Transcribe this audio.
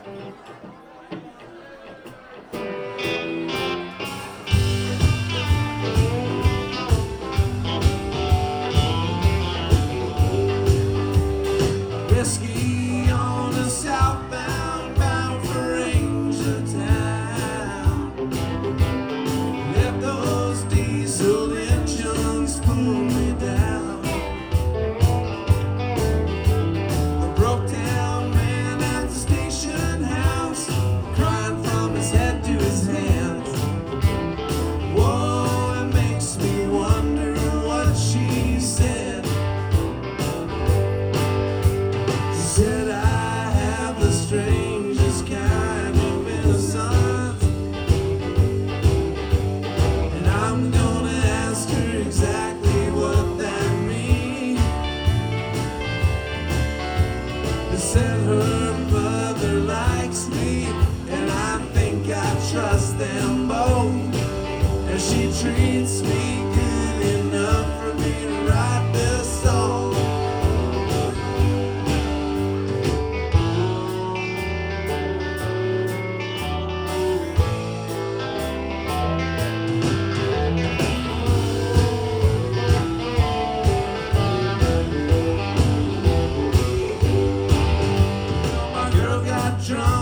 Whiskey on a southbound, bound for Ranger Town. Let those diesel engines pull me down. A broke down man at the station house, crying from his head to his hands. Whoa, it makes me wonder what she said. She said, I have the strangest kind of innocence, and I'm gonna ask her exactly what that means. She said her mother likes me, and I think I trust them both, and she treats me good enough for me to write this song. My girl got drunk